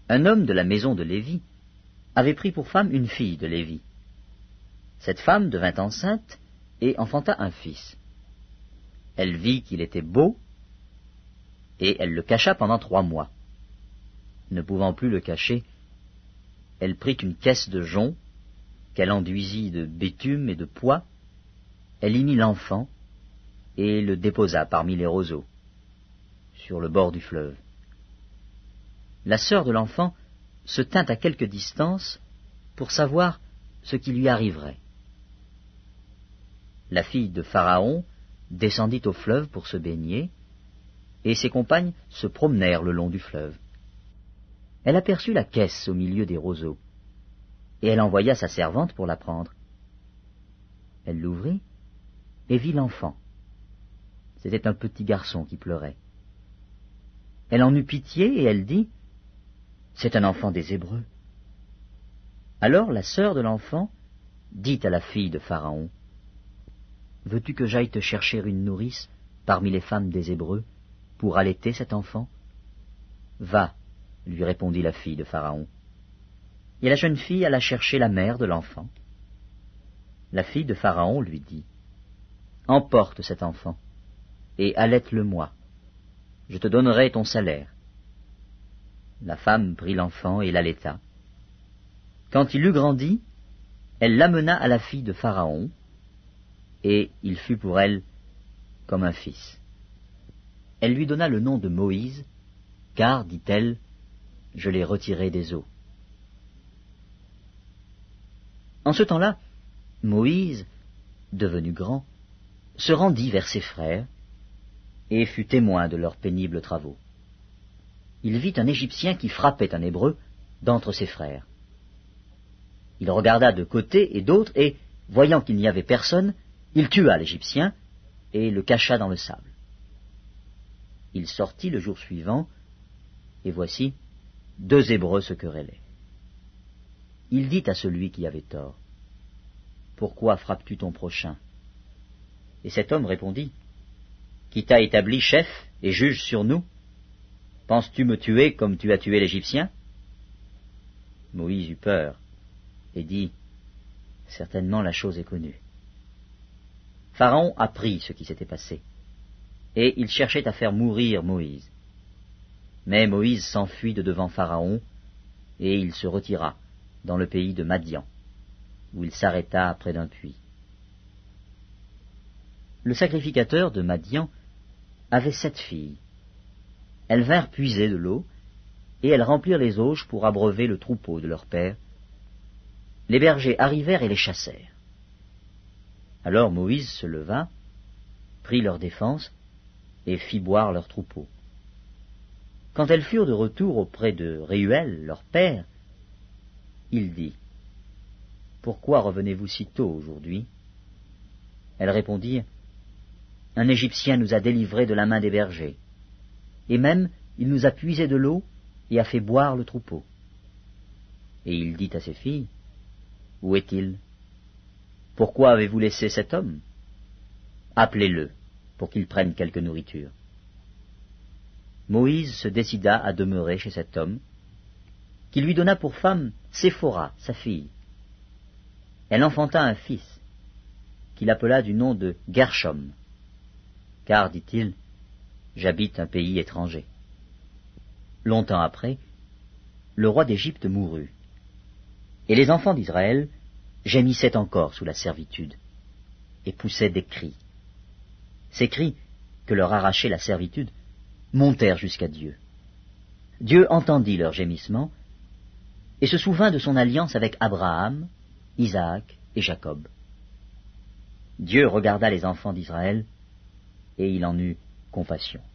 Un homme de la maison de Lévi avait pris pour femme une fille de Lévi. Cette femme devint enceinte et enfanta un fils. Elle vit qu'il était beau, et elle le cacha pendant 3 mois. Ne pouvant plus le cacher, elle prit une caisse de jonc, qu'elle enduisit de bitume et de poix, elle y mit l'enfant, et le déposa parmi les roseaux, sur le bord du fleuve. La sœur de l'enfant se tint à quelque distance pour savoir ce qui lui arriverait. La fille de Pharaon descendit au fleuve pour se baigner, et ses compagnes se promenèrent le long du fleuve. Elle aperçut la caisse au milieu des roseaux, et elle envoya sa servante pour la prendre. Elle l'ouvrit et vit l'enfant. C'était un petit garçon qui pleurait. Elle en eut pitié et elle dit, « C'est un enfant des Hébreux. » Alors la sœur de l'enfant dit à la fille de Pharaon, « Veux-tu que j'aille te chercher une nourrice parmi les femmes des Hébreux pour allaiter cet enfant ?»« Va, » lui répondit la fille de Pharaon. Et la jeune fille alla chercher la mère de l'enfant. La fille de Pharaon lui dit, « Emporte cet enfant, et allaite-le-moi. Je te donnerai ton salaire. » La femme prit l'enfant et l'allaita. Quand il eut grandi, elle l'amena à la fille de Pharaon, et il fut pour elle comme un fils. Elle lui donna le nom de Moïse, car, dit-elle, je l'ai retiré des eaux. En ce temps-là, Moïse, devenu grand, se rendit vers ses frères, et fut témoin de leurs pénibles travaux. Il vit un Égyptien qui frappait un Hébreu d'entre ses frères. Il regarda de côté et d'autre, et, voyant qu'il n'y avait personne, il tua l'Égyptien et le cacha dans le sable. Il sortit le jour suivant, et voici, 2 Hébreux se querellaient. Il dit à celui qui avait tort, « Pourquoi frappes-tu ton prochain ?» Et cet homme répondit, « Qui t'a établi chef et juge sur nous? Penses-tu me tuer comme tu as tué l'Égyptien ?» Moïse eut peur et dit, « Certainement la chose est connue. » Pharaon apprit ce qui s'était passé, et il cherchait à faire mourir Moïse. Mais Moïse s'enfuit de devant Pharaon, et il se retira dans le pays de Madian, où il s'arrêta près d'un puits. Le sacrificateur de Madian avait 7 filles. Elles vinrent puiser de l'eau, et elles remplirent les auges pour abreuver le troupeau de leur père. Les bergers arrivèrent et les chassèrent. Alors Moïse se leva, prit leur défense, et fit boire leur troupeau. Quand elles furent de retour auprès de Réuel, leur père, il dit, « Pourquoi revenez-vous si tôt aujourd'hui ?» Elles répondirent, « Un Égyptien nous a délivrés de la main des bergers, et même il nous a puisé de l'eau et a fait boire le troupeau. » Et il dit à ses filles, « Où est-il? Pourquoi avez-vous laissé cet homme? Appelez-le, pour qu'il prenne quelque nourriture. » Moïse se décida à demeurer chez cet homme, qui lui donna pour femme Séphora, sa fille. Elle enfanta un fils, qu'il appela du nom de Gershom, car, dit-il, j'habite un pays étranger. Longtemps après, le roi d'Égypte mourut, et les enfants d'Israël gémissaient encore sous la servitude, et poussaient des cris. Ces cris, que leur arrachait la servitude, montèrent jusqu'à Dieu. Dieu entendit leurs gémissements, et se souvint de son alliance avec Abraham, Isaac et Jacob. Dieu regarda les enfants d'Israël, et il en eut compassion.